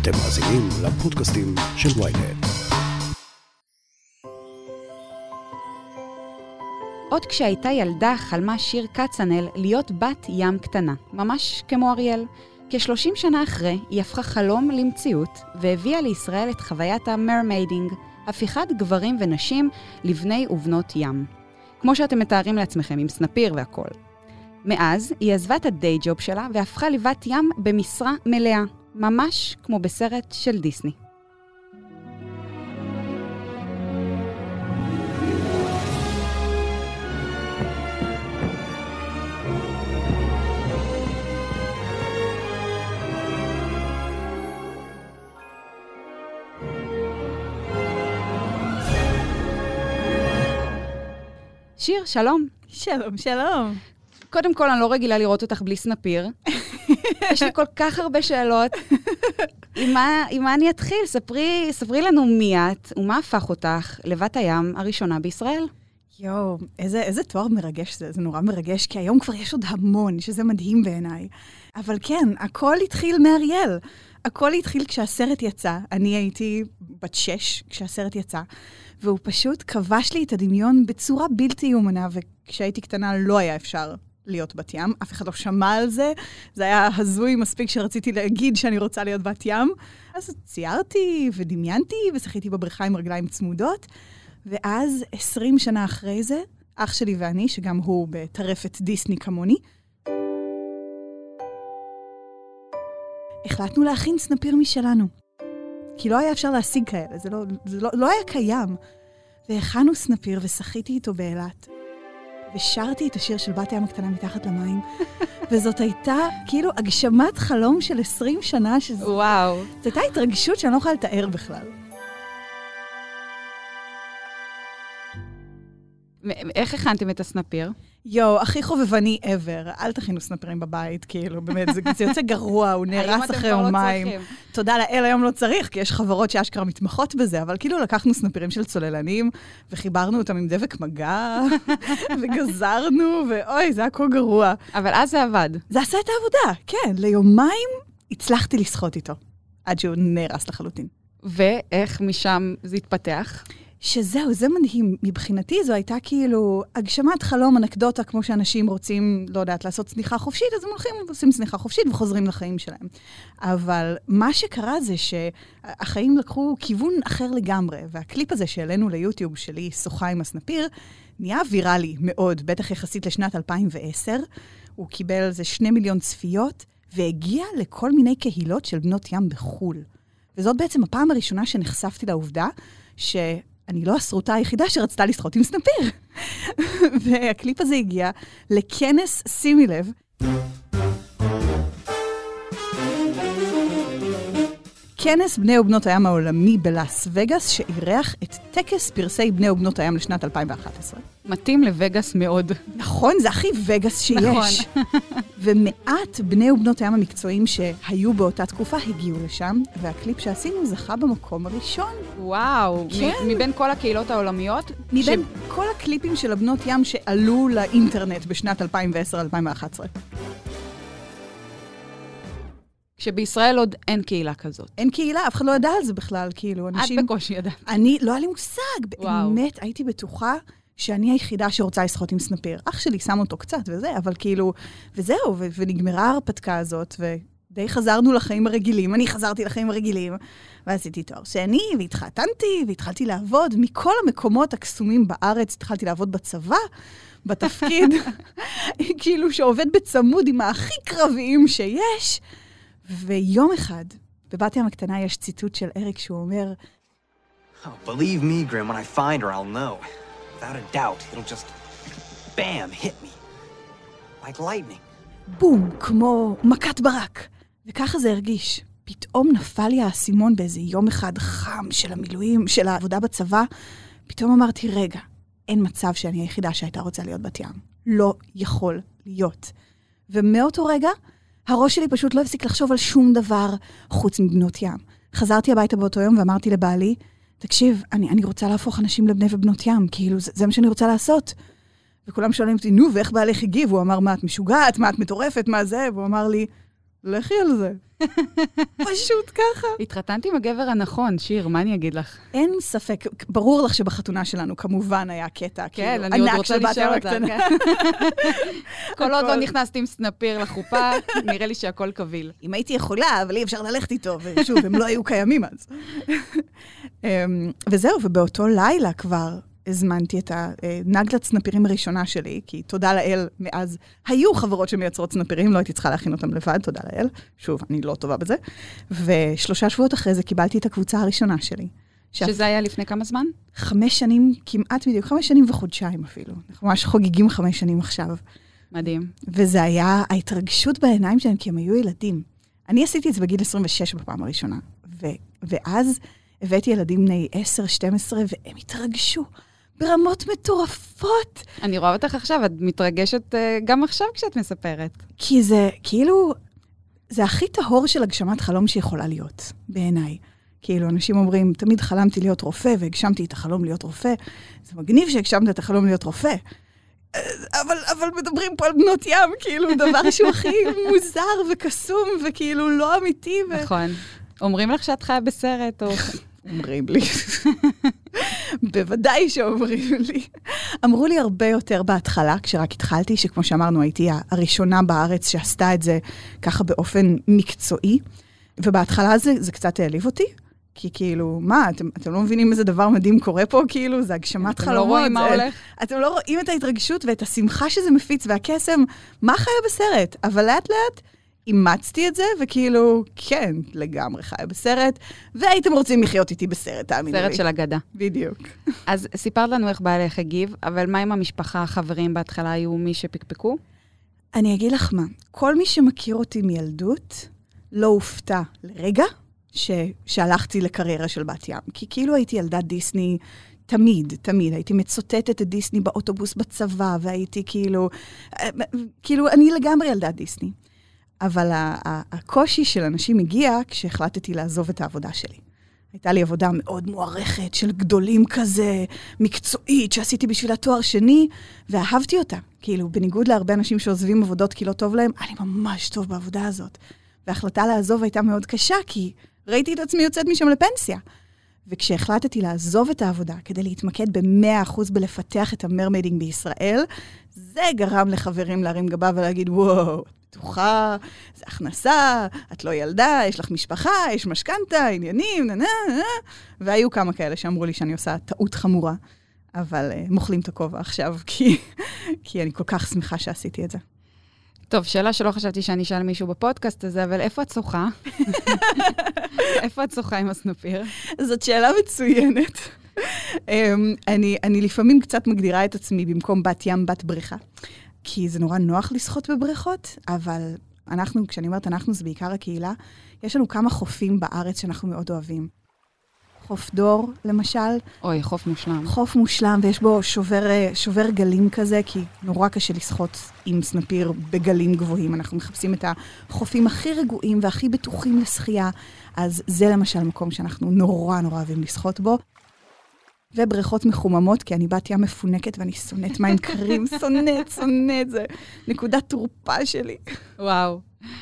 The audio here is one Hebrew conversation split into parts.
אתם מאזינים לפודקאסטים של ynet. עוד כשהייתה ילדה חלמה שיר קצנל להיות בת ים קטנה, ממש כמו אריאל. כ-30 שנה אחרי היא הפכה חלום למציאות והביאה לישראל את חוויית המרמיידינג, הפיכת גברים ונשים לבני ובנות ים. כמו שאתם מתארים לעצמכם עם סנפיר והכל. מאז היא עזבה את הדיי ג'וב שלה והפכה לבת ים במשרה מלאה, ממש כמו בסרט של דיסני. שיר, שלום. שלום, שלום. קודם כל, אני לא רגילה לראות אותך בלי סנפיר. יש לי כל כך הרבה שאלות. עם מה אני אתחיל? ספרי לנו מי את ומה הפך אותך לבת הים הראשונה בישראל. יואו, איזה תואר מרגש זה נורא מרגש, כי היום כבר יש עוד המון, שזה מדהים בעיניי. אבל כן, הכל התחיל מאריאל. הכל התחיל כשהסרט יצא. אני הייתי בת 6 כשהסרט יצא. והוא פשוט כבש לי את הדמיון בצורה בלתי יומנה, וכשהייתי קטנה לא היה אפשר להיות בת ים. אף אחד לא שמע על זה. זה היה הזוי מספיק שרציתי להגיד שאני רוצה להיות בת ים. אז ציירתי ודמיינתי ושחיתי בבריכה עם רגליים צמודות. ואז 20 שנה אחרי זה, אח שלי ואני, שגם הוא בטרפת דיסני כמוני, החלטנו להכין סנפיר משלנו. כי לא היה אפשר להשיג כאלה, זה לא היה קיים. והכנו סנפיר ושחיתי איתו באילת. ושרתי את השיר של בת ים הקטנה מתחת למים. וזאת הייתה כאילו הגשמת חלום של 20 שנה. וואו. זאת הייתה התרגשות שאני לא יכולה לתאר בכלל. איך הכנתם את הסנפיר? יו, הכי חובבני ever. אל תכינו סנפירים בבית, כאילו, באמת, זה יוצא גרוע, הוא נהרס אחרי יומיים. תודה לאל, היום לא צריך, כי יש חברות שאשכרה מתמחות בזה, אבל כאילו לקחנו סנפירים של צוללנים, וחיברנו אותם עם דבק מגע, וגזרנו, ואוי, זה היה כה גרוע. אבל אז זה עבד. זה עשה את העבודה, כן. ליומיים הצלחתי לשחות איתו, עד שהוא נהרס לחלוטין. ואיך משם זה התפתח? שזהו, זה מדהים. מבחינתי זו הייתה כאילו הגשמת חלום, אנקדוטה, כמו שאנשים רוצים, לא יודעת, לעשות צניחה חופשית, אז הם הולכים ועושים צניחה חופשית וחוזרים לחיים שלהם. אבל מה שקרה זה שהחיים לקחו כיוון אחר לגמרי, והקליפ הזה שהעלינו ליוטיוב שלי, שוחה עם הסנפיר, נהיה ויראלי מאוד, בטח יחסית לשנת 2010. הוא קיבל על זה 2 מיליון צפיות, והגיע לכל מיני קהילות של בנות ים בחול. וזאת בעצם הפעם הראשונה שנחשפתי לעובדה, אני לא הסרוטה היחידה שרצתה לשחות עם סנפיר. והקליפ הזה הגיע לכנס, שימי לב, כנס בני ובנות הים העולמי בלאס וגאס, שאירח את טקס פרסי בני ובנות הים לשנת 2011. מתאים לווגאס מאוד. נכון, זה הכי וגאס שיש. נכון. ומעט בני ובנות הים המקצועיים שהיו באותה תקופה הגיעו לשם, והקליפ שעשינו זכה במקום הראשון. וואו, כן. מבין כל הקהילות העולמיות? מבין כל הקליפים של הבנות ים שעלו לאינטרנט בשנת 2010-2011. שבישראל עוד אין קהילה כזאת. אין קהילה, אף אחד לא ידע על זה בכלל, כאילו, אנשים... את בקושי ידעת. אני, לא היה לי מושג, באמת הייתי בטוחה שאני היחידה שרוצה לשחות עם סנפיר. אח שלי שם אותו קצת וזה, אבל כאילו, וזהו, ונגמרה ההרפתקה הזאת, ודי חזרנו לחיים הרגילים, אני חזרתי לחיים הרגילים, ועשיתי תואר שני, והתחתנתי, והתחלתי לעבוד, מכל המקומות הקסומים בארץ, התחלתי לעבוד בצבא, בתפקיד, כאילו שעובד בצמוד עם הכי קרביים שיש, ויום אחד, בבת ים הקטנה יש ציטוט של אריק שהוא אומר, Oh, believe me, Grim, when I find her, I'll know. Without a doubt, it'll just, bam, hit me. Like lightning. בום, כמו מכת ברק. וככה זה הרגיש. פתאום נפל לי האסימון באיזה יום אחד חם של המילואים, של העבודה בצבא. פתאום אמרתי, רגע, אין מצב שאני היחידה שהייתה רוצה להיות בת ים. לא יכול להיות. ומאותו רגע, הראש שלי פשוט לא הפסיק לחשוב על שום דבר חוץ מבנות ים. חזרתי הביתה באותו יום ואמרתי לבעלי, תקשיב, אני רוצה להפוך אנשים לבני ובנות ים, כאילו זה מה שאני רוצה לעשות. וכולם שואלים אותי, נו, ואיך בעלך הגיב? הוא אמר, מה את משוגעת? מה את מטורפת? מה זה? והוא אמר לי, לכי על זה. פשוט ככה. התחתנתי עם הגבר הנכון, שיר, מה אני אגיד לך? אין ספק, ברור לך שבחתונה שלנו כמובן היה קטע, כן, כאילו, אני עוד ענק רוצה של בת לשאול ים אותה. הקטנה. כן. כל עוד לא נכנסתי עם סנפיר לחופה, נראה לי שהכל קביל. אם הייתי יכולה, אבל אי אפשר ללכת איתו, ושוב, הם לא היו קיימים אז. וזהו, ובאותו לילה כבר הזמנתי את הנגלת סנפירים הראשונה שלי, כי תודה לאל, מאז היו חברות שמייצרות סנפירים, לא הייתי צריכה להכין אותם לבד, תודה לאל. שוב, אני לא טובה בזה. 3 שבועות אחרי זה קיבלתי את הקבוצה הראשונה שלי. שזה היה לפני כמה זמן? 5 שנים, כמעט בדיוק, 5 שנים וחודשיים אפילו. אנחנו ממש חוגגים 5 שנים עכשיו. מדהים. וזה היה ההתרגשות בעיניים שלהם, כי הם היו ילדים. אני עשיתי את זה בגיל 26 בפעם הראשונה. ואז הבאתי ילדים בני 10, 12, והם התרגשו ברמות מטורפות. אני רואה אותך עכשיו, את מתרגשת גם עכשיו כשאת מספרת. כי זה, כאילו, זה הכי טהור של הגשמת חלום שיכולה להיות, בעיניי. כאילו, אנשים אומרים, תמיד חלמתי להיות רופא, והגשמתי את החלום להיות רופא. זה מגניב שהגשמת את החלום להיות רופא. אבל מדברים פה על בנות ים, כאילו, דבר שהוא הכי מוזר וקסום, וכאילו לא אמיתי. נכון. אומרים לך שאת חיה בסרט, או... אומרים לי. בוודאי שאומרים לי. אמרו לי הרבה יותר בהתחלה, כשרק התחלתי, שכמו שאמרנו, הייתי הראשונה בארץ שעשתה את זה ככה באופן מקצועי, ובהתחלה זה קצת העליב אותי, כי כאילו, מה, אתם לא מבינים איזה דבר מדהים קורה פה, כאילו, זה הגשמת חלומות. אתם לא רואים מה הולך? אתם לא רואים את ההתרגשות ואת השמחה שזה מפיץ, והקסם, מה חיה בסרט? אבל לאט לאט, אימצתי את זה, וכאילו, כן, לגמרי חיה בסרט, והייתם רוצים לחיות איתי בסרט, תאמינו לי. סרט של אגדה. בדיוק. אז סיפרת לנו איך בעלך הגיב, אבל מה עם המשפחה, החברים בהתחלה היו מי שפקפקו? אני אגיד לך מה, כל מי שמכיר אותי מילדות, לא הופתע לרגע שהלכתי לקריירה של בת ים. כי כאילו הייתי ילדת דיסני תמיד. הייתי מצוטטת את דיסני באוטובוס בצבא, והייתי כאילו אני לגמרי ילדת דיסני. אבל הקושי של אנשים הגיע כשהחלטתי לעזוב את העבודה שלי. הייתה לי עבודה מאוד מוערכת של גדולים כזה, מקצועית, שעשיתי בשביל התואר שני, ואהבתי אותה. כאילו, בניגוד להרבה אנשים שעוזבים עבודות כי לא טוב להם, אני ממש טוב בעבודה הזאת. וההחלטה לעזוב הייתה מאוד קשה, כי ראיתי את עצמי יוצאת משם לפנסיה. וכשהחלטתי לעזוב את העבודה כדי להתמקד ב100% בלפתח את המרמיידינג בישראל, זה גרם לחברים להרים גבה ולהגיד, וואו, בטוחה, זה הכנסה, את לא ילדה, יש לך משפחה, יש משכנתה, עניינים, והיו כמה כאלה שאמרו לי שאני עושה טעות חמורה, אבל מוכלים את הכובע עכשיו, כי אני כל כך שמחה שעשיתי את זה. טוב, שאלה שלא חשבתי שאני אשאל מישהו בפודקאסט הזה, אבל איפה את שוחה? איפה את שוחה עם הסנפיר? זאת שאלה מצוינת. אני לפעמים קצת מגדירה את עצמי במקום בת ים, בת בריכה. כי זה נורא נוח לשחות בבריכות, אבל כשאני אומרת אנחנו, זה בעיקר הקהילה, יש לנו כמה חופים בארץ שאנחנו מאוד אוהבים. חוף דור, למשל. אוי, חוף מושלם. חוף מושלם, ויש בו שובר גלים כזה, כי נורא קשה לשחות עם סנפיר בגלים גבוהים. אנחנו מחפשים את החופים הכי רגועים והכי בטוחים לשחייה, אז זה למשל מקום שאנחנו נורא אוהבים לשחות בו. ובריכות מחוממות, כי אני בת ים מפונקת ואני שונאת מים קרים, שונאת, זה נקודת תורפה שלי. וואו.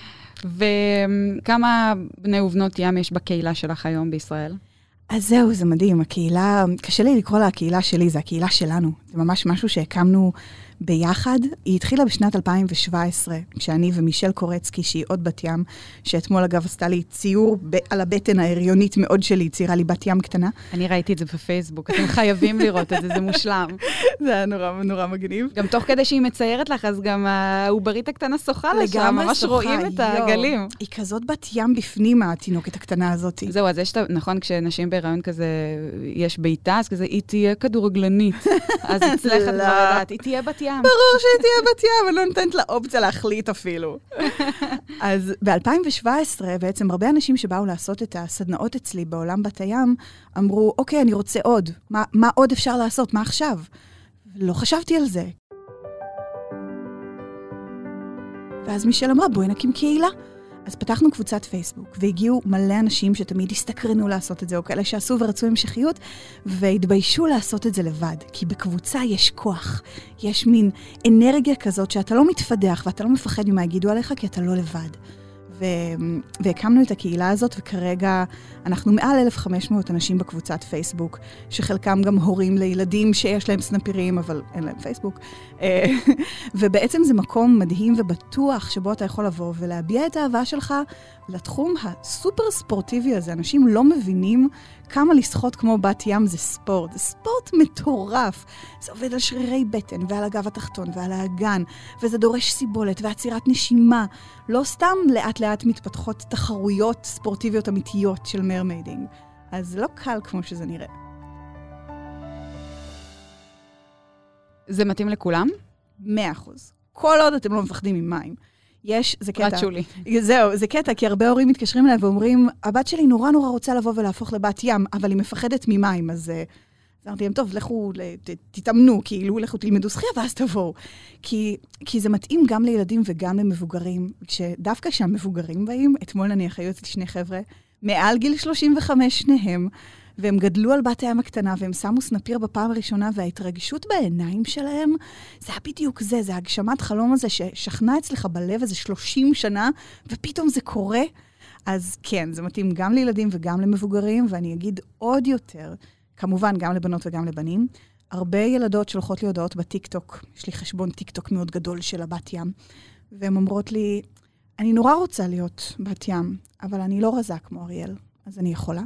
וכמה בני ובנות ים יש בקהילה שלך היום בישראל? אז זהו, זה מדהים. הקהילה, קשה לי לקרוא לה הקהילה שלי, זה הקהילה שלנו. זה ממש משהו שהקמנו ביחד. היא התחילה בשנת 2017, כשאני ומישל קורצקי, שהיא עוד בת ים, שאתמול אגב עשתה לי ציור על הבטן ההריונית מאוד שלי, ציירה לי בת ים קטנה. אני ראיתי את זה בפייסבוק, אתם חייבים לראות את זה, זה מושלם. זה היה נורא מגניב. גם תוך כדי שהיא מציירת לך, אז גם העוברית הקטנה שוחה לה שם, ממש רואים את הגלים. היא כזאת בת ים בפנים, התינוקת הקטנה הזאת. זהו, אז יש, נכון, כשנשים בהיריון כזה, יש ביתה, אז כזה, היא תהיה כדורגלנית. אז אצלך את כבר יודעת, היא תהיה בת ים. ברור שהיא תהיה בת ים, אני לא נותנת לה אופציה להחליט אפילו. אז ב-2017, בעצם הרבה אנשים שבאו לעשות את הסדנאות אצלי בעולם בת הים, אמרו, אוקיי, אני רוצה עוד. מה עוד אפשר לעשות? מה עכשיו? לא חשבתי על זה. ואז מישל אמרה, בואי נקים קהילה. אז פתחנו קבוצת פייסבוק, והגיעו מלא אנשים שתמיד הסתקרנו לעשות את זה, או כאלה שעשו ורצו המשכיות, והתביישו לעשות את זה לבד. כי בקבוצה יש כוח, יש מין אנרגיה כזאת שאתה לא מתפדח, ואתה לא מפחד ממה יגידו עליך, כי אתה לא לבד. והקמנו את הקהילה הזאת, וכרגע אנחנו מעל 1,500 אנשים בקבוצת פייסבוק, שחלקם גם הורים לילדים שיש להם סנפירים, אבל אין להם פייסבוק. ובעצם זה מקום מדהים ובטוח, שבו אתה יכול לבוא ולהביע את האהבה שלך לתחום הסופר ספורטיבי הזה. אנשים לא מבינים כמה לשחות כמו בת ים זה ספורט. זה ספורט מטורף. זה עובד על שרירי בטן ועל הגב התחתון ועל האגן, וזה דורש סיבולת ועצירת נשימה. לא סתם לאט לאט מתפתחות תחרויות ספורטיביות אמיתיות של מרמיידינג. אז לא קל כמו שזה נראה. זה מתאים לכולם? 100%. כל עוד אתם לא מפחדים ממים. זה קטע. שולי. זהו, זה קטע, כי הרבה הורים מתקשרים אליי ואומרים, הבת שלי נורא רוצה לבוא ולהפוך לבת ים, אבל היא מפחדת ממים, אז אמרתי להם, טוב, לכו, תתאמנו, כאילו, לכו תלמדו שחייה, ואז תבואו. כי זה מתאים גם לילדים וגם למבוגרים, שדווקא שהמבוגרים באים, אתמול נניח היו אצלי שני חבר'ה, מעל גיל 35 שניהם, והם גדלו על בת הים הקטנה, והם שמו סנפיר בפעם הראשונה, וההתרגשות בעיניים שלהם, זה היה בדיוק זה הגשמת חלום הזה, ששכנה אצלך בלב איזה 30 שנה, ופתאום זה קורה. אז כן, זה מתאים גם לילדים וגם למבוגרים, ואני אגיד עוד יותר, כמובן גם לבנות וגם לבנים, הרבה ילדות שולחות לי הודעות בטיקטוק, יש לי חשבון טיקטוק מאוד גדול של הבת ים, והן אומרות לי, אני נורא רוצה להיות בת ים, אבל אני לא רזה כמו אריאל, אז אני יכולה.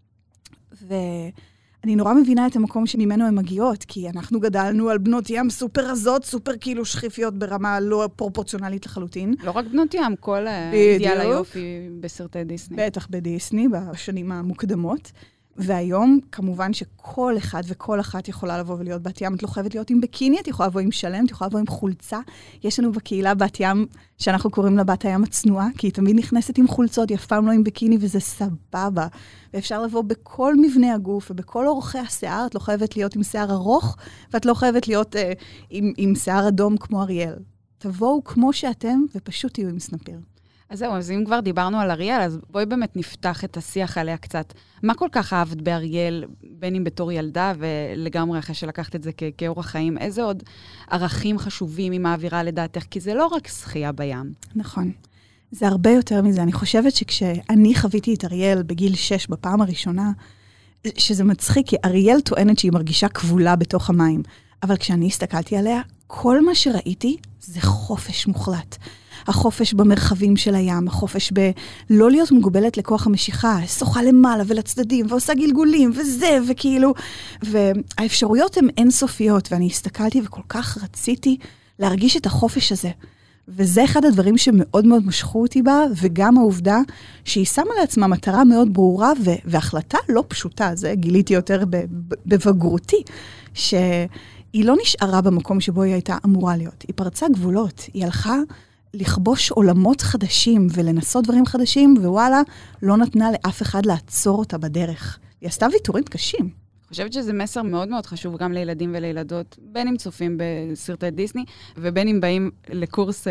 ואני נורא מבינה את המקום שממנו הן מגיעות, כי אנחנו גדלנו על בנות ים סופר רזות, סופר כאילו שחיפיות ברמה לא פרופורציונלית לחלוטין. לא רק בנות ים, כל אידיאל היופי בסרטי דיסני. בטח בדיסני, בשנים המוקדמות. והיום, כמובן שכל אחד וכל אחת יכולה לבוא ולהיות בת ים. את לא חייבת להיות עם בקיני, את יכולה לבוא עם שלם, את יכולה לבוא עם חולצה. יש לנו בקהילה בת ים, שאנחנו קוראים לה בת הים הצנועה, כי היא תמיד נכנסת עם חולצות, היא אף פעם לא עם בקיני, וזה סבבה. ואפשר לבוא בכל מבנה הגוף, ובכל אורכי השיער, את לא חייבת להיות עם שיער ארוך, ואת לא חייבת להיות עם שיער אדום כמו אריאל. תבואו כמו שאתם, ופשוט תהיו עם סנפיר. אז זהו, אז אם כבר דיברנו על אריאל, אז בואי באמת נפתח את השיח עליה קצת. מה כל כך אהבת באריאל, בין אם בתור ילדה, ולגמרי אחרי שלקחת את זה כאורח חיים, איזה עוד ערכים חשובים היא מעבירה לדעתך? כי זה לא רק שחייה בים. נכון. זה הרבה יותר מזה. אני חושבת שכשאני חוויתי את אריאל בגיל 6 בפעם הראשונה, שזה מצחיק, כי אריאל טוענת שהיא מרגישה כבולה בתוך המים. אבל כשאני הסתכלתי עליה, כל מה שראיתי זה חופש מוחלט. החופש במרחבים של הים, החופש בלא להיות מגובלת לכוח המשיכה, שוחה למעלה ולצדדים, ועושה גלגולים, וזה, וכאילו, והאפשרויות הן אינסופיות, ואני הסתכלתי וכל כך רציתי להרגיש את החופש הזה. וזה אחד הדברים שמאוד מאוד משכו אותי בה, וגם העובדה שהיא שמה לעצמה מטרה מאוד ברורה, והחלטה לא פשוטה, זה גיליתי יותר בבגרותי, שהיא לא נשארה במקום שבו היא הייתה אמורה להיות. היא פרצה גבולות, היא הלכה לכבוש עולמות חדשים ולנסות דברים חדשים, ווואלה, לא נתנה לאף אחד לעצור אותה בדרך. היא עשתה ויתורים קשים. אני חושבת שזה מסר מאוד מאוד חשוב גם לילדים ולילדות, בין אם צופים בסרטי דיסני, ובין אם באים לקורס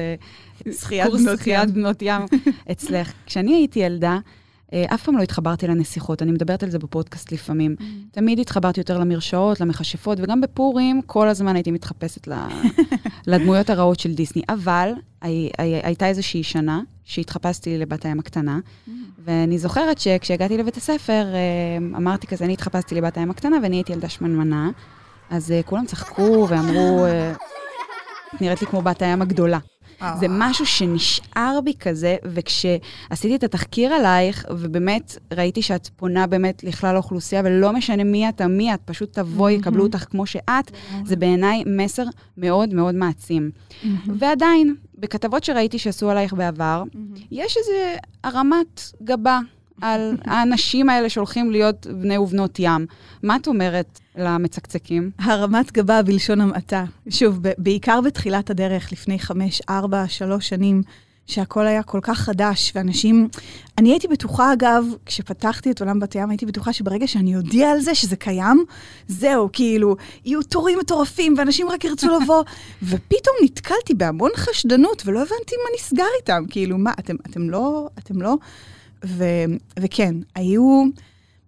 שחיית בנות ים אצלך. כשאני הייתי ילדה, אף פעם לא התחברתי לנסיכות, אני מדברת על זה בפודקאסט לפעמים. תמיד התחברתי יותר למרשאות, למחשפות, וגם בפורים כל הזמן הייתי מתחפשת לדמויות הרעות של דיסני. אבל הייתה איזושהי שנה שהתחפשתי לבת הים הקטנה, ואני זוכרת שכשהגעתי לבית הספר, אמרתי כזה, אני התחפשתי לבת הים הקטנה, ואני הייתי ילדה שמנמנה, אז כולם צחקו ואמרו, נראית לי כמו בת הים הגדולה. זה משהו שנשאר בי כזה, וכשעשיתי את התחקיר עלייך, ובאמת ראיתי שאת פונה באמת לכלל האוכלוסייה, ולא משנה מי את, פשוט תבואי, יקבלו אותך כמו שאת, זה בעיניי מסר מאוד מאוד מעצים. ועדיין, בכתבות שראיתי שעשו עלייך בעבר, יש איזה הרמת גבה על האנשים האלה שהולכים להיות בני ובנות ים. מה את אומרת למצקצקים? הרמת גבה בלשון המעטה. שוב, בעיקר בתחילת הדרך, לפני 5, 4, 3 שנים, שהכל היה כל כך חדש, ואנשים... אני הייתי בטוחה, אגב, כשפתחתי את עולם בת ים, הייתי בטוחה שברגע שאני יודיע על זה, שזה קיים, זהו, כאילו, יהיו תורים מטורפים, ואנשים רק ירצו לבוא, ופתאום נתקלתי בהמון חשדנות, ולא הבנתי מה נסגר איתם. כאילו, מה, אתם לא... וכן, היו,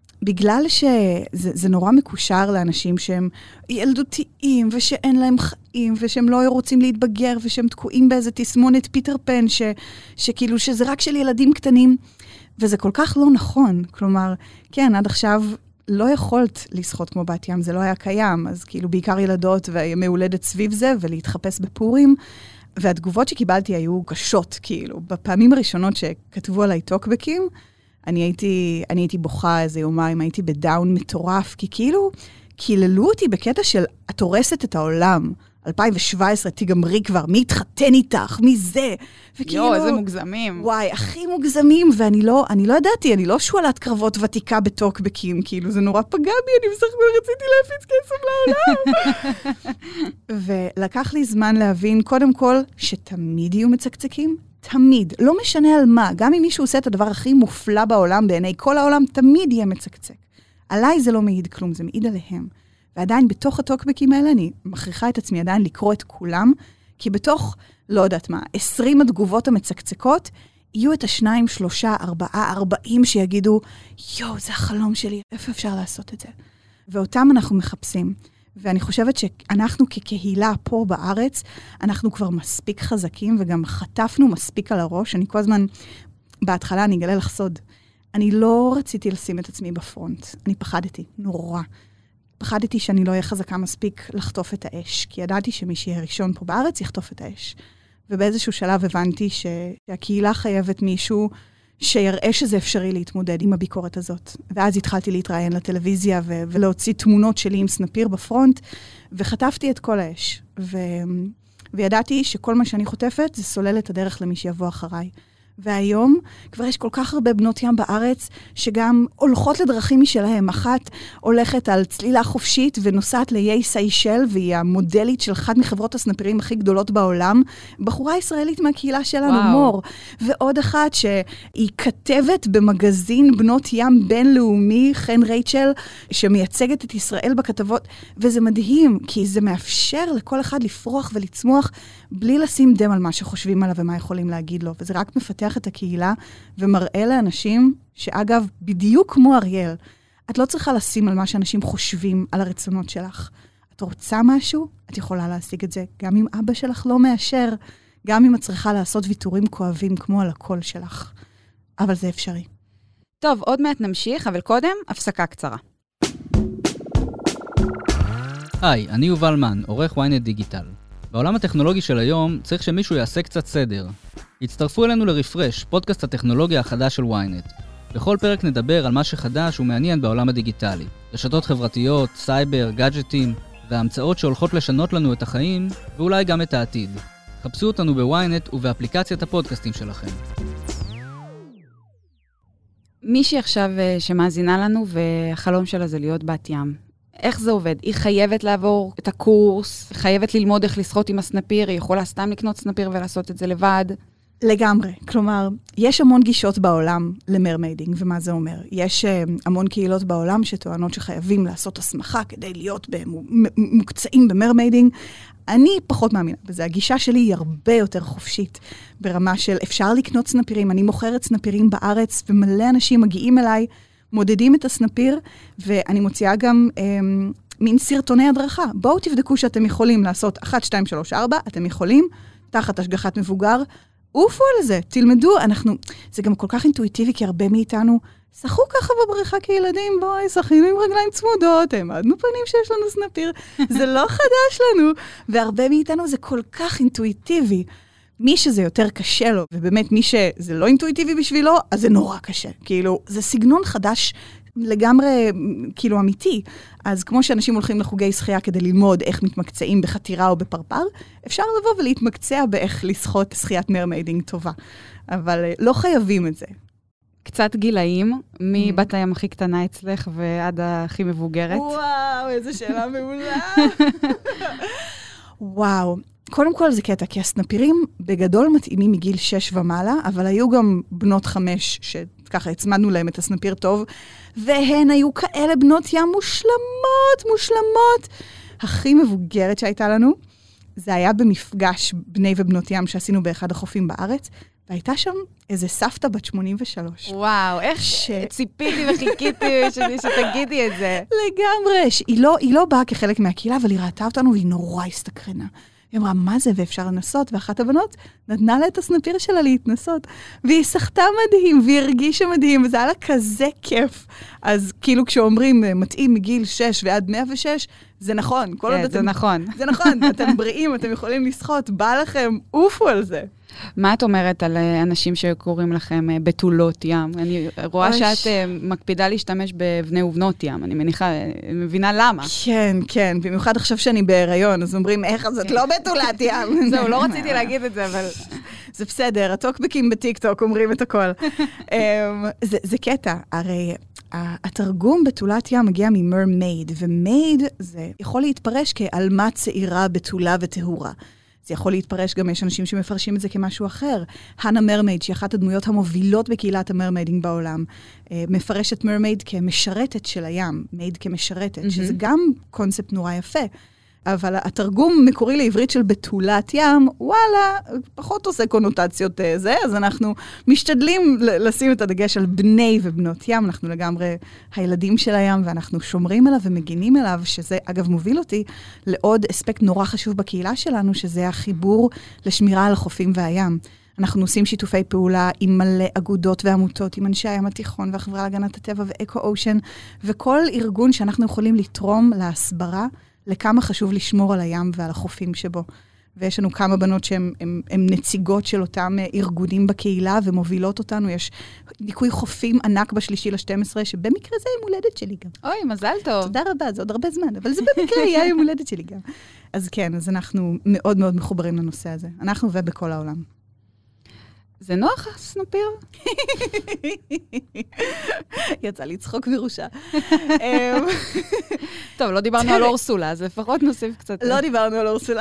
בגלל שזה נורא מקושר לאנשים שהם ילדותיים, ושאין להם בחיים, ושהם לא רוצים להתבגר, ושהם תקועים באיזה תסמונת פיטר פן, שכאילו שזה רק של ילדים קטנים, וזה כל כך לא נכון. כלומר, כן, עד עכשיו לא יכולת לשחות כמו בת ים, זה לא היה קיים, אז כאילו בעיקר ילדות והימי הולדת סביב זה, ולהתחפש בפורים, והתגובות שקיבלתי היו קשות, כאילו, בפעמים הראשונות שכתבו עליי טוקבקים, אני הייתי בוכה איזה יומיים, הייתי בדאון מטורף, כי כאילו, קיללו אותי בקטע של, את הורסת את העולם. 2017, תיגמרי כבר, מי התחתן איתך, מי זה? וכאילו, איזה מוגזמים. וואי, הכי מוגזמים, ואני לא ידעתי, אני לא שואלת קרבות ותיקה בטוקבקים, כאילו, זה נורא פגע בי, אני בסך הכל רציתי להפיץ כסף לעולם. ולקח לי זמן להבין, קודם כל, שתמיד יהיו מצקצקים, תמיד, לא משנה על מה, גם אם מישהו עושה את הדבר הכי מופלא בעולם, בעיני כל העולם, תמיד יהיה מצקצק. עליי זה לא מעיד כלום, זה מעיד עליהם. ועדיין בתוך הטוקבקים האלה אני מכריחה את עצמי עדיין לקרוא את כולם, כי בתוך, לא יודעת מה, 20 התגובות המצקצקות, יהיו את 2, 3, 4, 40 שיגידו, יואו, זה החלום שלי, איפה אפשר לעשות את זה? ואותם אנחנו מחפשים. ואני חושבת שאנחנו כקהילה פה בארץ, אנחנו כבר מספיק חזקים, וגם חטפנו מספיק על הראש. אני כל הזמן, בהתחלה אני אגלה לך סוד. אני לא רציתי לשים את עצמי בפרונט. אני פחדתי, נורא. פחדתי שאני לא אהיה חזקה מספיק לחטוף את האש, כי ידעתי שמי שיהיה ראשון פה בארץ יחטוף את האש. ובאיזשהו שלב הבנתי שהקהילה חייבת מישהו שיראה שזה אפשרי להתמודד עם הביקורת הזאת. ואז התחלתי להתראיין לטלוויזיה ולהוציא תמונות שלי עם סנפיר בפרונט, וחטפתי את כל האש. וידעתי שכל מה שאני חוטפת זה סולל את הדרך למי שיבוא אחריי. והיום כבר יש כל כך הרבה בנות ים בארץ, שגם הולכות לדרכים משלהם. אחת הולכת על צלילה חופשית ונוסעת לאיי סיישל, והיא המודלית של אחת מחברות הסנפירים הכי גדולות בעולם. בחורה ישראלית מהקהילה שלנו, מור. ועוד אחת שהיא כתבת במגזין בנות ים בינלאומי, חן רייצ'ל, שמייצגת את ישראל בכתבות. וזה מדהים, כי זה מאפשר לכל אחד לפרוח ולצמוח, בלי לשים דם על מה שחושבים עליו ומה יכולים להגיד לו. וזה רק מפתח את הקהילה, ומראה לאנשים שאגב, בדיוק כמו אריאל, את לא צריכה לשים על מה שאנשים חושבים על הרצונות שלך. את רוצה משהו, את יכולה להשיג את זה, גם אם אבא שלך לא מאשר, גם אם את צריכה לעשות ויתורים כואבים כמו על הקול שלך. אבל זה אפשרי. טוב, עוד מעט נמשיך, אבל קודם, הפסקה קצרה. היי, אני יובל מן, עורך ynet דיגיטל. בעולם הטכנולוגי של היום צריך שמישהו יעשה קצת סדר. הצטרפו אלינו לרפרש, פודקאסט הטכנולוגיה החדש של ynet. בכל פרק נדבר על מה שחדש ומעניין בעולם הדיגיטלי. רשתות חברתיות, סייבר, גאדג'טים, וההמצאות שהולכות לשנות לנו את החיים, ואולי גם את העתיד. חפשו אותנו בוויינט ובאפליקציית הפודקאסטים שלכם. מישהי עכשיו שמאזינה לנו, והחלום שלה זה להיות בת ים. איך זה עובד? היא חייבת לעבור את הקורס, חייבת ללמוד איך לשחות עם הסנפיר, היא יכולה סתם לקנות סנפיר ולעשות את זה לבד. לגמרי. כלומר, יש המון גישות בעולם למרמיידינג, ומה זה אומר? יש המון קהילות בעולם שטוענות שחייבים לעשות הסמכה כדי להיות מוקצעים במרמיידינג. אני פחות מאמינה בזה. הגישה שלי היא הרבה יותר חופשית, ברמה של אפשר לקנות סנפירים. אני מוכרת סנפירים בארץ, ומלא אנשים מגיעים אליי, מודדים את הסנפיר, ואני מוציאה גם מין סרטוני הדרכה. בואו תבדקו שאתם יכולים לעשות 1, 2, 3, 4, אתם יכולים, תחת השגחת מבוגר, עופו על זה, תלמדו, זה גם כל כך אינטואיטיבי, כי הרבה מאיתנו שחו ככה בבריכה כילדים, בואי, שחינו עם רגליים צמודות, העמדנו פנים שיש לנו סנפיר, זה לא חדש לנו, והרבה מאיתנו זה כל כך אינטואיטיבי. מי שזה יותר קשה לו, ובאמת מי שזה לא אינטואיטיבי בשבילו, אז זה נורא קשה. כאילו, זה סגנון חדש לגמרי, כאילו, אמיתי. אז כמו שאנשים הולכים לחוגי שחייה כדי ללמוד איך מתמקצעים בחתירה או בפרפר, אפשר לבוא ולהתמקצע באיך לשחות שחיית מרמיידינג טובה. אבל לא חייבים את זה. קצת גילאים, מבת הים הכי קטנה אצלך ועד הכי מבוגרת. וואו, איזו שאלה מעולה. וואו. קודם כל זה קטע, כי הסנפירים בגדול מתאימים מגיל 6 ומעלה, אבל היו גם בנות 5 שככה הצמדנו להם את הסנפיר טוב, והן היו כאלה בנות ים מושלמות. הכי מבוגרת שהייתה לנו, זה היה במפגש בני ובנות ים שעשינו באחד החופים בארץ, והייתה שם איזה סבתא בת 83. וואו, איך ציפיתי וחיכיתי שתגידי את זה. לגמרי, היא לא באה כחלק מהקהילה, אבל היא ראתה אותנו והיא נורא הסתקרנה. היא אמרה, מה זה? ואפשר לנסות, ואחת הבנות נתנה לה את הסנפיר שלה להתנסות, והיא שחתה מדהים, והיא הרגישה מדהים, וזה היה לה כזה כיף. אז כאילו כשאומרים, מתאים מגיל 6 ועד 106, זה נכון. כן, זה נכון. זה נכון, אתם בריאים, אתם יכולים לשחות, בא לכם, אופו על זה. מה את אומרת על אנשים שקוראים לכם בתולות ים? אני רואה שאת מקפידה להשתמש בבני ובנות ים, אני מבינה למה. כן, כן, במיוחד עכשיו שאני בהיריון, אז אומרים, איך זאת לא בתולת ים? זהו, לא רציתי להגיד את זה, אבל... זה בסדר, הטוקבקים בטיק-טוק אומרים את הכל. זה קטע, הרי התרגום בתולת ים מגיע ממרמייד, ומייד זה יכול להתפרש כעלמה צעירה, בתולה וטהורה. זה יכול להתפרש, גם יש אנשים שמפרשים את זה כמשהו אחר. הנה מרמייד, שהיא אחת הדמויות המובילות בקהילת המרמיידינג בעולם, מפרשת מרמייד כמשרתת של הים, מייד כמשרתת, שזה גם קונספט נורא יפה. אבל התרגום מקורי לעברית של בתולת ים, וואלה, פחות עושה קונוטציות זה, אז אנחנו משתדלים לשים את הדגש על בני ובנות ים, אנחנו לגמרי הילדים של הים, ואנחנו שומרים עליו ומגינים עליו, שזה אגב מוביל אותי לעוד אספקט נורא חשוב בקהילה שלנו, שזה החיבור לשמירה על החופים והים. אנחנו עושים שיתופי פעולה עם מלא אגודות ועמותות, עם אנשי הים התיכון והחברה להגנת הטבע ואקו-אושן, וכל ארגון שאנחנו יכולים לתרום להסברה, לכמה חשוב לשמור על הים ועל החופים שבו. ויש לנו כמה בנות שהן נציגות של אותם ארגונים בקהילה, ומובילות אותנו. יש ניקוי חופים ענק ב3/12, שבמקרה זה יום הולדת שלי גם. אוי, מזל טוב. תודה רבה, זה עוד הרבה זמן, אבל זה במקרה יהיה יום הולדת שלי גם. אז כן, אז אנחנו מאוד מאוד מחוברים לנושא הזה. אנחנו ובכל העולם. זה נוח, סנפיר? יצא לי צחוק וירושה. טוב, לא דיברנו על אורסולה, אז לפחות נוסיף קצת. לא דיברנו על אורסולה.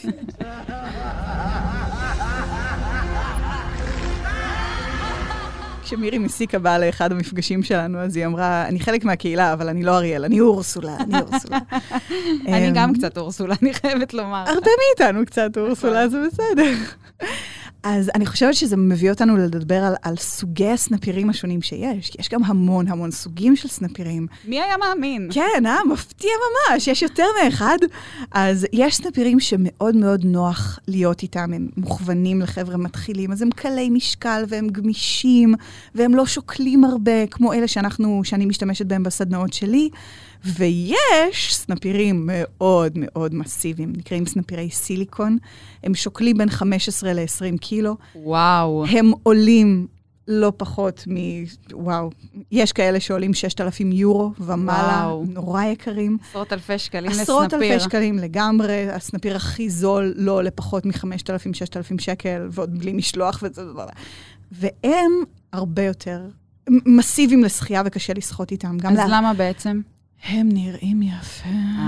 כשמירי מסיקה באה לאחד המפגשים שלנו, אז היא אמרה, אני חלק מהקהילה, אבל אני לא אריאל, אני אורסולה, אני אורסולה. אני גם קצת אורסולה, אני חייבת לומר. הרבה מאיתנו קצת אורסולה, זה בסדר. אז אני חושבת שזה מביא אותנו לדבר על סוגי הסנפירים השונים שיש, כי יש גם המון המון סוגים של סנפירים. מי היה מאמין? כן, מפתיע ממש, יש יותר מאחד. אז יש סנפירים שמאוד מאוד נוח להיות איתם, הם מוכוונים לחבר'ה מתחילים, אז הם קלי משקל והם גמישים, והם לא שוקלים הרבה, כמו אלה שאני משתמשת בהם בסדנאות שלי. ויש סנפירים מאוד מאוד מסיביים, נקראים סנפירי סיליקון, הם שוקלים בין 15 ל-20 קילו. וואו. הם עולים לא פחות וואו, יש כאלה שעולים 6,000 יורו ומעלה, וואו. נורא יקרים. עשרות אלפי שקלים לסנפיר. עשרות אלפי שקלים לגמרי, הסנפיר הכי זול לא עולה פחות מ-5,000, 6,000 שקל, ועוד בלי משלוח וזה דבר. והם הרבה יותר מסיביים לשחייה וקשה לשחות איתם. אז למה בעצם? הם נראים יפה.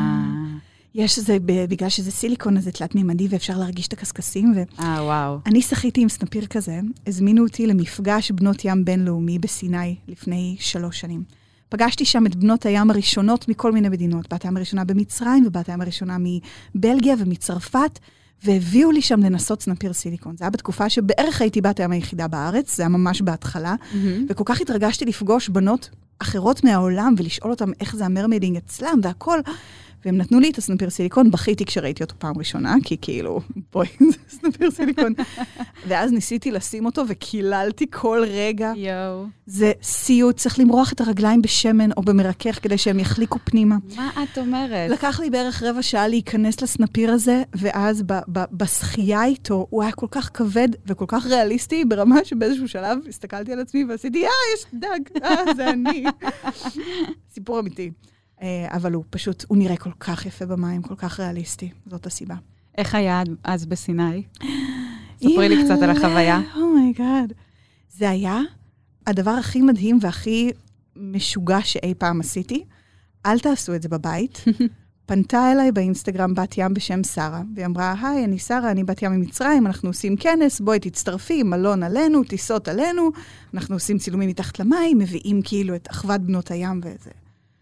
יש זה, בגלל שזה סיליקון, אז זה תלת מימדי, ואפשר להרגיש את הקסקסים. וואו. אני שחיתי עם סנפיר כזה, הזמינו אותי למפגש בנות ים בינלאומי בסיני לפני 3 שנים. פגשתי שם את בנות הים הראשונות מכל מיני מדינות. בת הים הראשונה במצרים, ובת הים הראשונה מבלגיה ומצרפת, והביאו לי שם לנסות סנפיר סיליקון. זה היה בתקופה שבערך הייתי בת הים היחידה בארץ, זה היה ממש בהתחלה, וכל כך התרגשתי לפגוש בנות אחרות מהעולם, ולשאול אותם איך זה המרמיידינג אצלם, והכל. והם נתנו לי את הסנפיר סיליקון, בכיתי כשראיתי אותו פעם ראשונה, כי כאילו, בואי, זה סנפיר סיליקון. ואז ניסיתי לשים אותו, וקיללתי כל רגע. יואו. זה סיוט, צריך למרוח את הרגליים בשמן, או במרכך, כדי שהם יחליקו פנימה. מה את אומרת? לקח לי בערך 15 שעה להיכנס לסנפיר הזה, ואז בשחייה איתו, הוא היה כל כך כבד, וכל כך ריאליסטי, ברמה שבאיזשהו שלב הסתכלתי על עצמי, ועשיתי, יש דג, זה אני. סיפור אמיתי. אבל הוא פשוט, הוא נראה כל כך יפה במים, כל כך ריאליסטי. זאת הסיבה. איך היה אז בסיני? ספרי לי קצת על החוויה. אומייגאד. זה היה הדבר הכי מדהים והכי משוגע שאי פעם עשיתי. אל תעשו את זה בבית. פנתה אליי באינסטגרם בת ים בשם שרה, והיא אמרה, היי, אני שרה, אני בת ים ממצרים, אנחנו עושים כנס, בואי תצטרפי, מלון עלינו, טיסות עלינו, אנחנו עושים צילומים מתחת למים, מביאים כאילו את אחוות בנות הים וזה.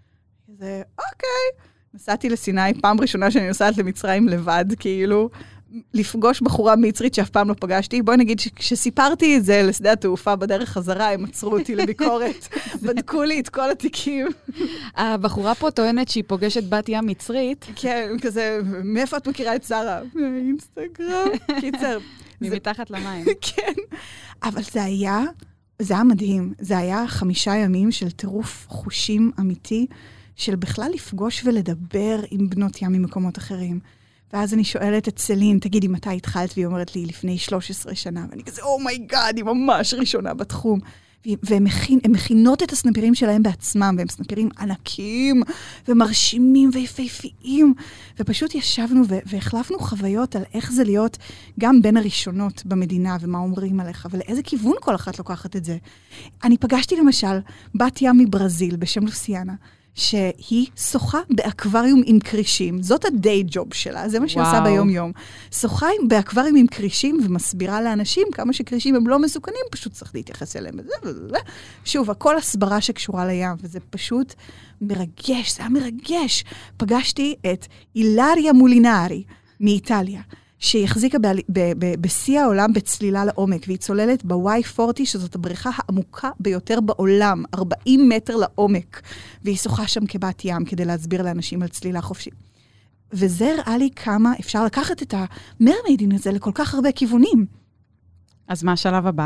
זה, אוקיי. נסעתי לסיני, פעם ראשונה שאני נוסעת למצרים לבד, כאילו, לפגוש בחורה מצרית שאף פעם לא פגשתי. בואי נגיד שכשסיפרתי את זה לשדה התעופה בדרך חזרה, הם עצרו אותי לביקורת, בדקו לי את כל התיקים. הבחורה פה טוענת שהיא פוגשת בת ים מצרית. כן, כזה, מאיפה את מכירה את שרה? מהאינסטגרם. קיצר. ממתחת למים. כן. אבל זה היה מדהים. זה היה 5 ימים של טירוף חושים אמיתי, של בכלל לפגוש ולדבר עם בנות ים ממקומות אחרים. ואז אני שואלת את סלין, תגידי, מתי התחלת? והיא אומרת לי, לפני 13 שנה. ואני כזה, אומייגאד, היא ממש ראשונה בתחום. והן מכינות את הסנפירים שלהם בעצמם, והם סנפירים ענקים, ומרשימים ויפהפיים. ופשוט ישבנו והחלפנו חוויות על איך זה להיות גם בין הראשונות במדינה, ומה אומרים עליך, ולאיזה כיוון כל אחת לוקחת את זה. אני פגשתי למשל בת ים מברזיל בשם לוסיאנה, שהיא שוחה באקווריום עם קרישים. זאת הדיי ג'וב שלה, זה מה שהיא עושה ביום יום. שוחה באקווריום עם קרישים ומסבירה לאנשים כמה שקרישים הם לא מסוכנים, פשוט צריך להתייחס אליהם. שוב, הכל הסברה שקשורה לים, וזה פשוט מרגש, זה היה מרגש. פגשתי את אילריה מולינרי מאיטליה, שהיא החזיקה בשיא העולם בצלילה לעומק, והיא צוללת ב-Y40, שזאת הבריכה העמוקה ביותר בעולם, 40 מטר לעומק, והיא שוחה שם כבת ים כדי להסביר לאנשים על צלילה חופשית. וזה הראה לי כמה אפשר לקחת את המרמיידינג הזה לכל כך הרבה כיוונים. אז מה השלב הבא?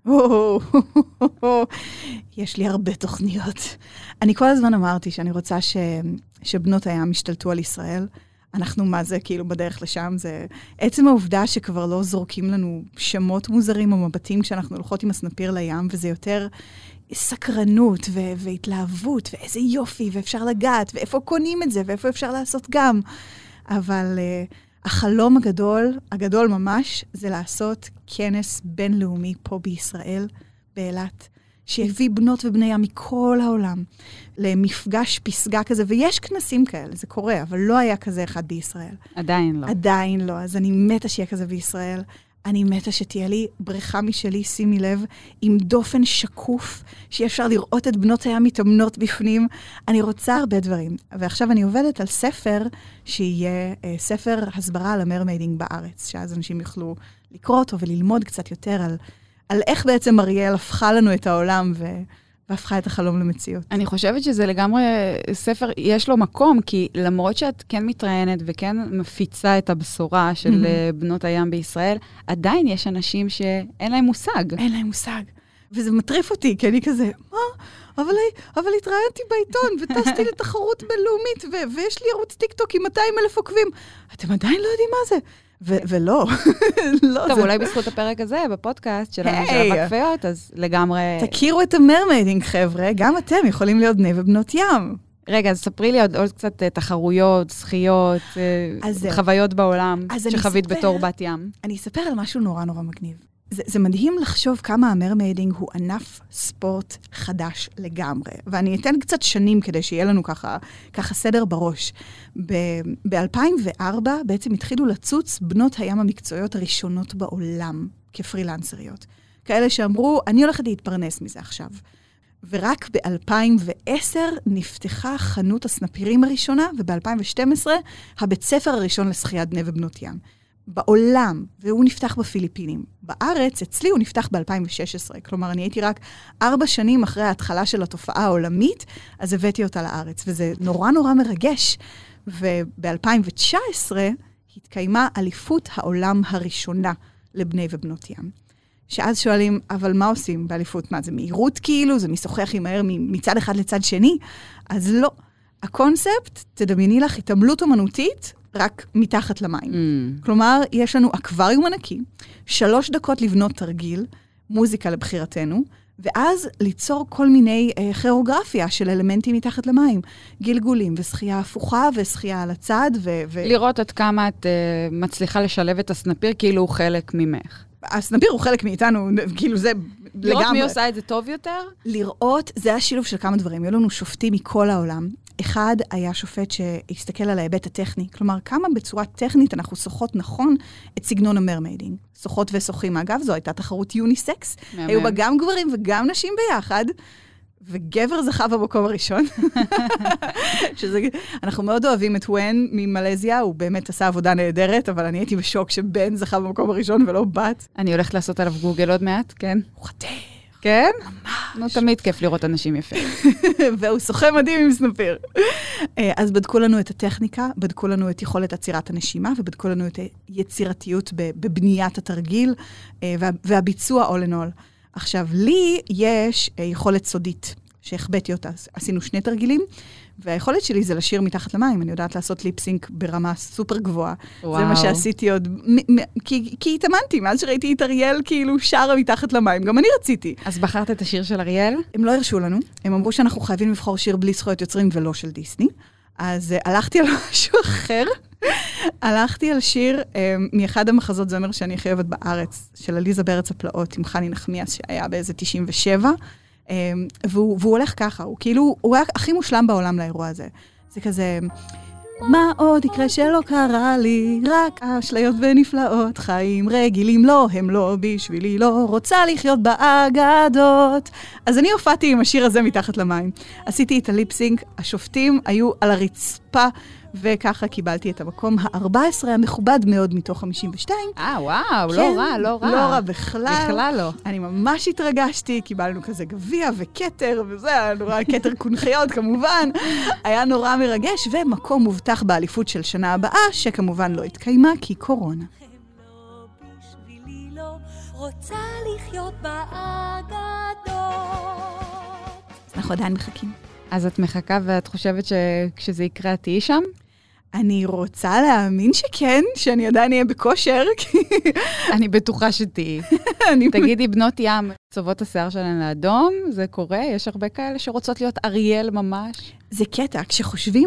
יש לי הרבה תוכניות. אני כל הזמן אמרתי שאני רוצה שבנות הים ישתלטו על ישראל, אנחנו מה זה כאילו בדרך לשם, זה עצם העובדה שכבר לא זורקים לנו שמות מוזרים או מבטים כשאנחנו הולכות עם הסנפיר לים, וזה יותר סקרנות והתלהבות, ואיזה יופי, ואפשר לגעת, ואיפה קונים את זה, ואיפה אפשר לעשות גם. אבל החלום הגדול ממש, זה לעשות כנס בינלאומי פה בישראל, באילת, שהביא בנות ובני ים מכל העולם, למפגש פסגה כזה, ויש כנסים כאלה, זה קורה, אבל לא היה כזה אחד בישראל. עדיין לא. עדיין לא, אז אני מתה שיהיה כזה בישראל. אני מתה שתהיה לי בריכה משלי, שימי לב, עם דופן שקוף, שיהיה אפשר לראות את בנות הים מתאמנות בפנים. אני רוצה הרבה דברים. ועכשיו אני עובדת על ספר, שיהיה ספר הסברה על המרמיידינג בארץ, שאז אנשים יוכלו לקרוא אותו וללמוד קצת יותר על איך בעצם אריאל הפכה לנו את העולם והפכה את החלום למציאות. אני חושבת שזה לגמרי ספר, יש לו מקום, כי למרות שאת כן מתראיינת וכן מפיצה את הבשורה של בנות הים בישראל, עדיין יש אנשים שאין להם מושג. אין להם מושג. וזה מטריף אותי, כי אני כזה, מה? אבל התראיינתי בעיתון, וטסתי לתחרות בינלאומית, ויש לי ערוץ טיקטוק עם 200,000 עוקבים. אתם עדיין לא יודעים מה זה. ולא. טוב, אולי בזכות הפרק הזה, בפודקאסט שלנו של הבקפיות, אז לגמרי... תכירו את המרמיידינג, חבר'ה, גם אתם יכולים להיות בני ובנות ים. רגע, אז ספרי לי עוד קצת תחרויות, זכיות, חוויות בעולם, שחווית בתור בת ים. אני אספר על משהו נורא נורא מגניב. זה מדהים לחשוב כמה המרמיידינג הוא ענף ספורט חדש לגמרי. ואני אתן קצת שנים כדי שיהיה לנו ככה סדר בראש. ב-2004 בעצם התחילו לצוץ בנות הים המקצועיות הראשונות בעולם כפרילנסריות. כאלה שאמרו, אני הולכת להתפרנס מזה עכשיו. ורק ב-2010 נפתחה חנות הסנפירים הראשונה, וב-2012 הבית ספר הראשון לשחיית בני ובנות ים. בעולם, והוא נפתח בפיליפינים. בארץ, אצלי הוא נפתח ב-2016. כלומר, אני הייתי רק 4 שנים אחרי ההתחלה של התופעה העולמית, אז הבאתי אותה לארץ, וזה נורא נורא מרגש. וב-2019 התקיימה אליפות העולם הראשונה לבני ובנות ים. שאז שואלים, אבל מה עושים באליפות? מה, זה מהירות כאילו? זה משוחח עם מהר מצד אחד לצד שני? אז לא. הקונספט, תדמייני לך, התעמלות אומנותית, רק מתחת למים. כלומר, יש לנו אקווריום ענקי, 3 דקות לבנות תרגיל, מוזיקה לבחירתנו, ואז ליצור כל מיני כירוגרפיה של אלמנטים מתחת למים. גלגולים ושחייה הפוכה ושחייה על הצד. לראות עד כמה את מצליחה לשלב את הסנפיר, כאילו הוא חלק ממך. הסנפיר הוא חלק מאיתנו, כאילו זה לגמרי. לראות מי עושה את זה טוב יותר? לראות, זה השילוב של כמה דברים. היו לנו שופטים מכל העולם. אחד היה שופט שהסתכל על ההיבט הטכני. כלומר, כמה בצורה טכנית אנחנו שוחות נכון את סגנון המרמיידינג. שוחות ושוחים. אגב, זו הייתה תחרות יוניסקס. היו בה גם גברים וגם נשים ביחד. וגבר זכה במקום הראשון. אנחנו מאוד אוהבים את ון ממלזיה, הוא באמת עשה עבודה נהדרת, אבל אני הייתי בשוק שבן זכה במקום הראשון ולא בת. אני הולכת לעשות עליו גוגל עוד מעט, כן? הוא חתך. כן? ממש. נו, תמיד כיף לראות אנשים יפים. והוא שוחה מדהים עם סנפיר. אז בדקו לנו את הטכניקה, בדקו לנו את יכולת עצירת הנשימה, ובדקו לנו את היצירתיות בבניית התרגיל, והביצוע all in all. עכשיו, לי יש יכולת סודית, שהחבאתי אותה. עשינו 2 תרגילים, והיכולת שלי זה לשיר מתחת למים. אני יודעת לעשות ליפסינק ברמה סופר גבוהה. וואו. זה מה שעשיתי עוד, כי התאמנתי, מאז שראיתי את אריאל כאילו שרה מתחת למים. גם אני רציתי. אז בחרת את השיר של אריאל? הם לא הרשו לנו. הם אמרו שאנחנו חייבים לבחור שיר בלי זכויות יוצרים ולא של דיסני. אז הלכתי על משהו אחר. הלכתי על שיר מאחד המחזות זמר שאני חייבת בארץ, של עליזה בארץ הפלאות, עם חני נחמיאס, שהיה באיזה 97. והוא הולך ככה, הוא היה הכי מושלם בעולם לאירוע הזה. זה כזה, מה עוד יקרה שלא קרה לי, רק אשליות ונפלאות, חיים רגילים לא, הם לא בשבילי, לא רוצה לחיות באגדות. אז אני הופעתי עם השיר הזה מתחת למים. עשיתי את הליפסינק, השופטים היו על הרצפה, וככה קיבלתי את המקום ה-14 המכובד מאוד מתוך 52. וואו, כן, לא רע, לא רע. לא רע בכלל. בכלל לא. אני ממש התרגשתי, קיבלנו כזה גביע וכתר, וזה היה נורא, כתר קונחיות כמובן. היה נורא מרגש, ומקום מובטח באליפות של שנה הבאה, שכמובן לא התקיימה, כי קורונה. רוצה לחיות באגדות. אנחנו עדיין מחכים. אז את מחכה ואת חושבת שכשזה יקרה תהיי שם? אני רוצה להאמין שכן, שאני עדיין אהיה בכושר. אני בטוחה שתהיי. תגידי, בנות ים, צובות השיער שלהן לאדום, זה קורה? יש הרבה כאלה שרוצות להיות אריאל ממש? זה קטע, כשחושבים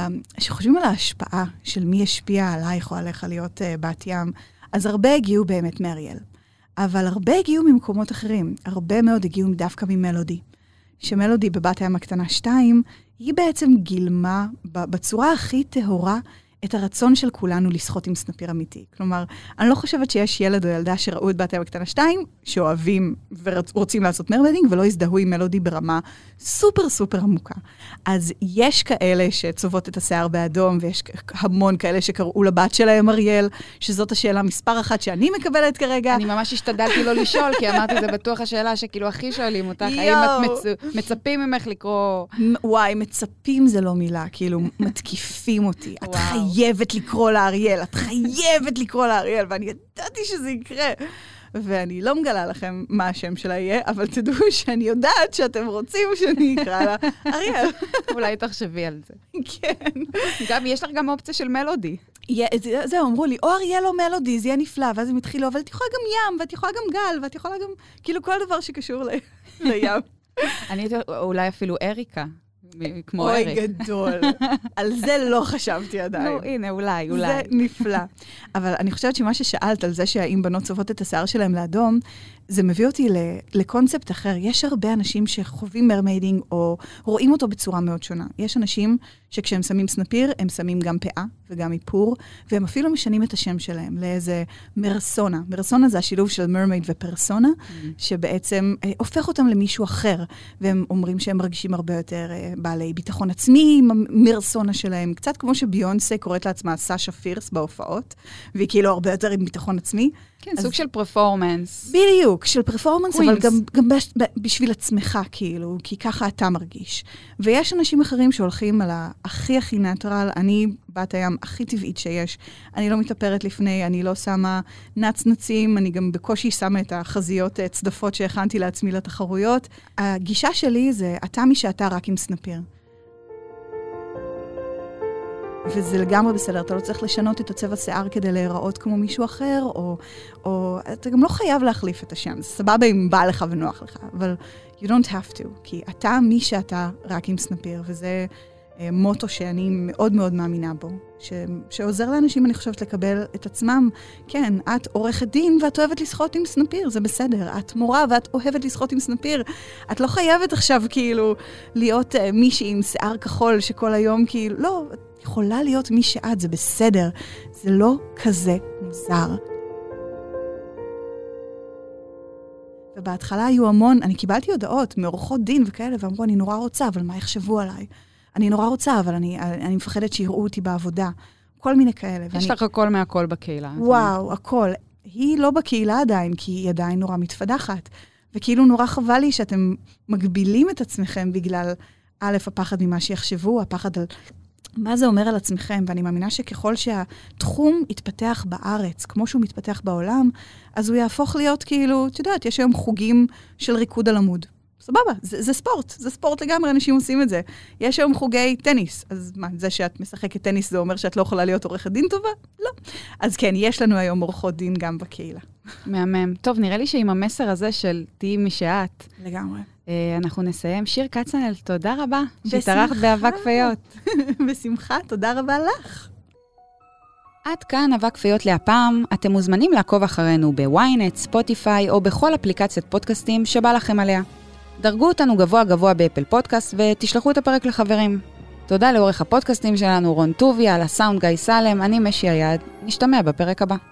על ההשפעה של מי השפיע עלייך או עליך להיות בת ים, אז הרבה הגיעו באמת מאריאל. אבל הרבה הגיעו ממקומות אחרים. הרבה מאוד הגיעו דווקא ממלודי. שמלודי בבת הים הקטנה 2, היא בעצם גילמה בצורה הכי טהורה את הרצון של כולנו לשחות עם סנפיר אמיתי. כלומר, אני לא חושבת שיש ילד או ילדה שראו את בת הים הקטנה 2, שאוהבים ורוצים לעשות מרמדינג, ולא הזדהו עם מלודי ברמה סופר סופר עמוקה. אז יש כאלה שצובות את השיער באדום, ויש המון כאלה שקראו לבת שלהם אריאל, שזאת השאלה מספר 1 שאני מקבלת כרגע. אני ממש השתדלתי לא לשאול, כי אמרתי, זה בטוח השאלה שכאילו הכי שואלים אותך, האם את מצפים ממך לקרוא... וואי, מצפים זה לא מילה, כאילו מתקיפים אותי. את חייבת לקרוא לאריאל, את חייבת לקרוא לאריאל, ואני ידעתי שזה יקרה. ואני לא מגלה לכם מה השם שלה יהיה, אבל תדעו שאני יודעת שאתם רוצים שאני אקרא לה אריאל. אולי תחשבי על זה. כן. גם, יש לך גם אופציה של מלודי. זהו, אמרו לי, או אריאל או מלודי, זה יהיה נפלא, ואז הם התחילו, אבל את יכולה גם ים, ואת יכולה גם גל, ואת יכולה גם, כאילו כל דבר שקשור לים. אני אולי אפילו אריקה. כמו אריק. אוי גדול. על זה לא חשבתי עדיין. נו, הנה, אולי. זה נפלא. אבל אני חושבת שמה ששאלת על זה שהאם בנות צוות את השיער שלהם לאדום, זה מביא אותי לקונספט אחר. יש הרבה אנשים שחווים מרמיידינג או רואים אותו בצורה מאוד שונה. יש אנשים שכשהם שמים סנפיר, הם שמים גם פאה וגם איפור, והם אפילו משנים את השם שלהם לאיזה מרסונה. מרסונה זה השילוב של מרמייד ופרסונה, שבעצם הופך אותם למישהו אחר, והם אומרים שהם מרגישים הרבה יותר בעלי ביטחון עצמי, מרסונה שלהם, קצת כמו שביונסה קוראת לעצמה סאשה פירס בהופעות, והיא כאילו הרבה יותר עם ביטחון עצמי. כן, סוג של פרפורמנס. בדיוק, של פרפורמנס, אבל גם בשביל עצמך, כאילו, כי ככה אתה מרגיש. ויש אנשים אחרים שהולכים על הכי הכי נטרל, אני בת הים הכי טבעית שיש. אני לא מתאפרת לפני, אני לא שמה נצנצים, אני גם בקושי שמה את החזיות צדפות שהכנתי לעצמי לתחרויות. הגישה שלי זה, אתה מי שאתה רק עם סנפיר. וזה לגמרי בסדר, אתה לא צריך לשנות את הצבע שיער כדי להיראות כמו מישהו אחר, או אתה גם לא חייב להחליף את השם, זה סבבה אם בא לך ונוח לך, אבל you don't have to, כי אתה מי שאתה רק עם סנפיר, וזה מוטו שאני מאוד מאוד מאמינה בו, שעוזר לאנשים, אני חושבת, לקבל את עצמם. כן, את עורכת דין ואת אוהבת לשחות עם סנפיר, זה בסדר. את מורה ואת אוהבת לשחות עם סנפיר. את לא חייבת עכשיו כאילו להיות מישהי עם שיער כחול שכל היום כאילו, לא, את יכולה להיות מי שאת, זה בסדר. זה לא כזה מוזר. ובהתחלה היו המון, אני קיבלתי הודעות מעורכות דין וכאלה, ואמרו, אני נורא רוצה, אבל מה יחשבו עליי? אני נורא רוצה, אבל אני מפחדת שיראו אותי בעבודה. כל מיני כאלה. יש לך הכל מהכל בקהילה. וואו, הכל. היא לא בקהילה עדיין, כי היא עדיין נורא מתפדחת. וכאילו נורא חבל לי שאתם מגבילים את עצמכם בגלל, א', הפחד ממה שיחשבו, הפחד על מה זה אומר על עצמכם, ואני מאמינה שככל שהתחום יתפתח בארץ, כמו שהוא מתפתח בעולם, אז הוא יהפוך להיות כאילו, את יודעת, יש היום חוגים של ריקוד על עמוד. סבבה, זה ספורט, זה ספורט לגמרי, אנשים עושים את זה. יש היום חוגי טניס, אז מה, זה שאת משחקת טניס זה אומר שאת לא יכולה להיות עורכת דין טובה? לא. אז כן, יש לנו היום עורכות דין גם בקהילה. מהמם. טוב, נראה לי שעם המסר הזה של תהי מי שאת, לגמרי. אנחנו נסיים. שיר קצנל, תודה רבה. שהתארחת באבק פיות. בשמחה, תודה רבה לך. עד כאן אבק פיות להפעם. אתם מוזמנים לעקוב אחרינו בוויינט, ספוטיפיי או בכל אפליקציית פודקאסטים שבא לכם עליה. דרגו אותנו גבוה באפל פודקאסט ותשלחו את הפרק לחברים. תודה לעורך הפודקאסטים שלנו רון טוביה, על הסאונד גיא סלם, אני משי היד. נשתמע בפרק הבא.